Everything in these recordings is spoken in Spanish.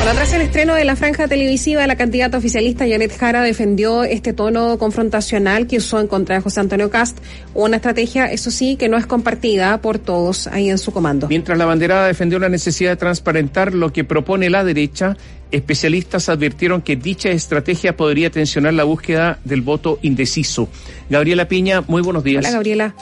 Bueno, tras el estreno de la franja televisiva, la candidata oficialista Janet Jara defendió este tono confrontacional que usó en contra de José Antonio Kast, una estrategia, eso sí, que no es compartida por todos ahí en su comando. Mientras la banderada defendió la necesidad de transparentar lo que propone la derecha, especialistas advirtieron que dicha estrategia podría tensionar la búsqueda del voto indeciso. Gabriela Piña, muy buenos días. Hola, Gabriela.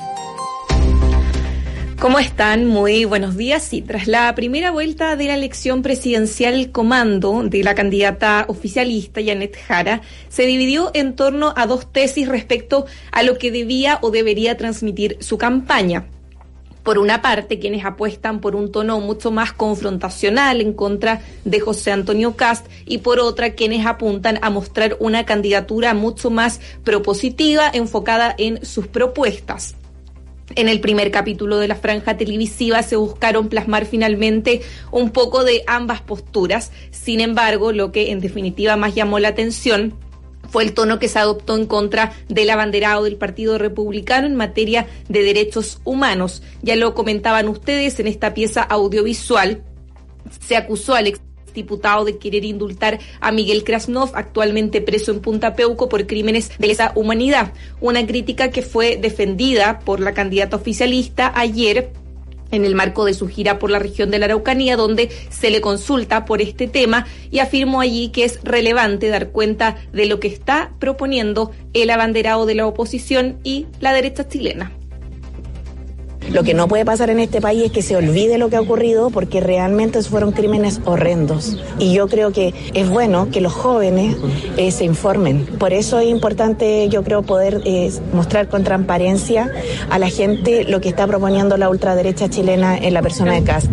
¿Cómo están? Muy buenos días. Sí, tras la primera vuelta de la elección presidencial, el comando de la candidata oficialista, Janet Jara, se dividió en torno a dos tesis respecto a lo que debía o debería transmitir su campaña. Por una parte, quienes apuestan por un tono mucho más confrontacional en contra de José Antonio Kast, y por otra, quienes apuntan a mostrar una candidatura mucho más propositiva, enfocada en sus propuestas. En el primer capítulo de la franja televisiva se buscaron plasmar finalmente un poco de ambas posturas. Sin embargo, lo que en definitiva más llamó la atención fue el tono que se adoptó en contra del abanderado del Partido Republicano en materia de derechos humanos. Ya lo comentaban ustedes en esta pieza audiovisual. Se acusó al exdiputado de querer indultar a Miguel Krasnov, actualmente preso en Punta Peuco por crímenes de lesa humanidad. Una crítica que fue defendida por la candidata oficialista ayer en el marco de su gira por la región de la Araucanía, donde se le consulta por este tema, y afirmó allí que es relevante dar cuenta de lo que está proponiendo el abanderado de la oposición y la derecha chilena. Lo que no puede pasar en este país es que se olvide lo que ha ocurrido, porque realmente fueron crímenes horrendos. Y yo creo que es bueno que los jóvenes se informen. Por eso es importante, yo creo, poder mostrar con transparencia a la gente lo que está proponiendo la ultraderecha chilena en la persona de Kast.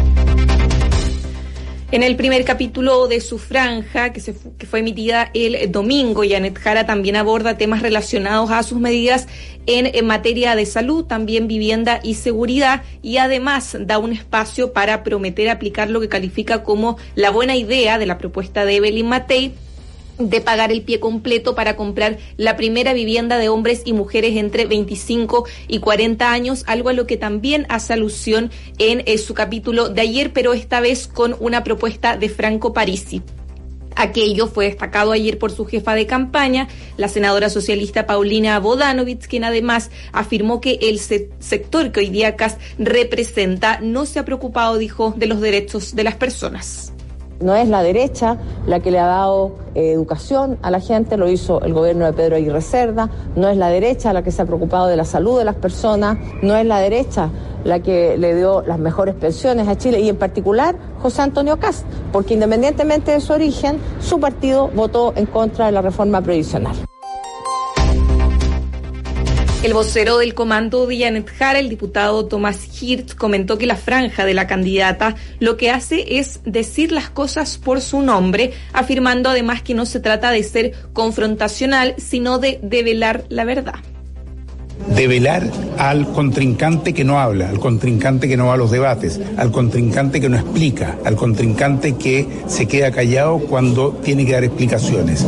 En el primer capítulo de su franja, que fue emitida el domingo, Janet Jara también aborda temas relacionados a sus medidas en materia de salud, también vivienda y seguridad, y además da un espacio para prometer aplicar lo que califica como la buena idea de la propuesta de Evelyn Matei de pagar el pie completo para comprar la primera vivienda de hombres y mujeres entre 25 y 40 años, algo a lo que también hace alusión en su capítulo de ayer, pero esta vez con una propuesta de Franco Parisi. Aquello fue destacado ayer por su jefa de campaña, la senadora socialista Paulina Bodanovich, quien además afirmó que el sector que hoy día Kast representa no se ha preocupado, dijo, de los derechos de las personas. No es la derecha la que le ha dado educación a la gente, lo hizo el gobierno de Pedro Aguirre Cerda. No es la derecha la que se ha preocupado de la salud de las personas. No es la derecha la que le dio las mejores pensiones a Chile, y en particular José Antonio Kast, porque independientemente de su origen, su partido votó en contra de la reforma previsional. El vocero del comando de Janet Jara, el diputado Tomás Hirsch, comentó que la franja de la candidata lo que hace es decir las cosas por su nombre, afirmando además que no se trata de ser confrontacional, sino de develar la verdad. Develar al contrincante que no habla, al contrincante que no va a los debates, al contrincante que no explica, al contrincante que se queda callado cuando tiene que dar explicaciones.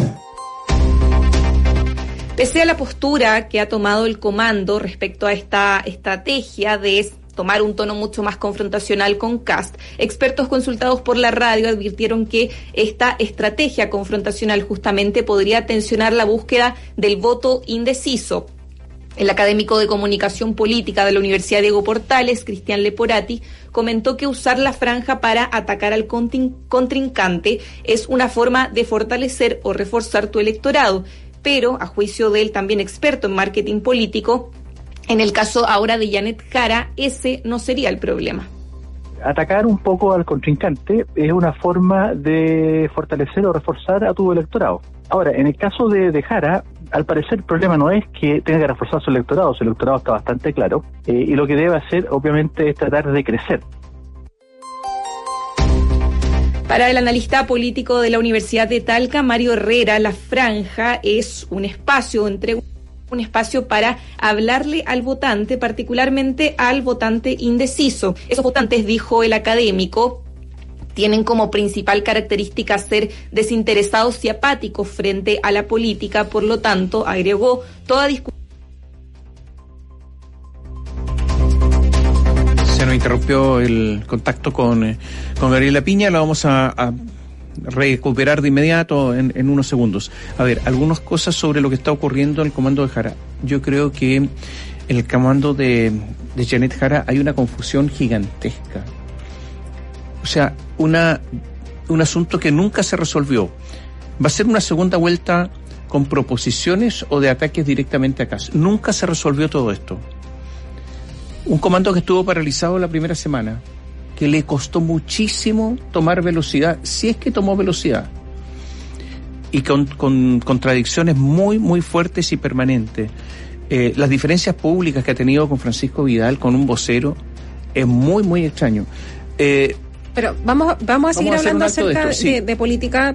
Pese a la postura que ha tomado el comando respecto a esta estrategia de tomar un tono mucho más confrontacional con Kast, expertos consultados por la radio advirtieron que esta estrategia confrontacional justamente podría tensionar la búsqueda del voto indeciso. El académico de comunicación política de la Universidad Diego Portales, Cristian Leporati, comentó que usar la franja para atacar al contrincante es una forma de fortalecer o reforzar tu electorado, pero, a juicio de él, también experto en marketing político, en el caso ahora de Janet Jara, ese no sería el problema. Atacar un poco al contrincante es una forma de fortalecer o reforzar a tu electorado. Ahora, en el caso de Jara, al parecer el problema no es que tenga que reforzar su electorado está bastante claro, y lo que debe hacer, obviamente, es tratar de crecer. Para el analista político de la Universidad de Talca, Mario Herrera, la franja es un espacio para hablarle al votante, particularmente al votante indeciso. Esos votantes, dijo el académico, tienen como principal característica ser desinteresados y apáticos frente a la política, por lo tanto, agregó, toda discusión. Se nos interrumpió el contacto con Gabriela Piña, la vamos a recuperar de inmediato en unos segundos. A ver, algunas cosas sobre lo que está ocurriendo en el comando de Jara. Yo creo que en el comando de Janet Jara hay una confusión gigantesca. O sea, un asunto que nunca se resolvió. ¿Va a ser una segunda vuelta con proposiciones o de ataques directamente a casa? Nunca se resolvió todo esto. Un comando que estuvo paralizado la primera semana, que le costó muchísimo tomar velocidad, si es que tomó velocidad, y con contradicciones muy, muy fuertes y permanentes. Las diferencias públicas que ha tenido con Francisco Vidal, con un vocero, es muy, muy extraño. Pero vamos a seguir hablando acerca de política.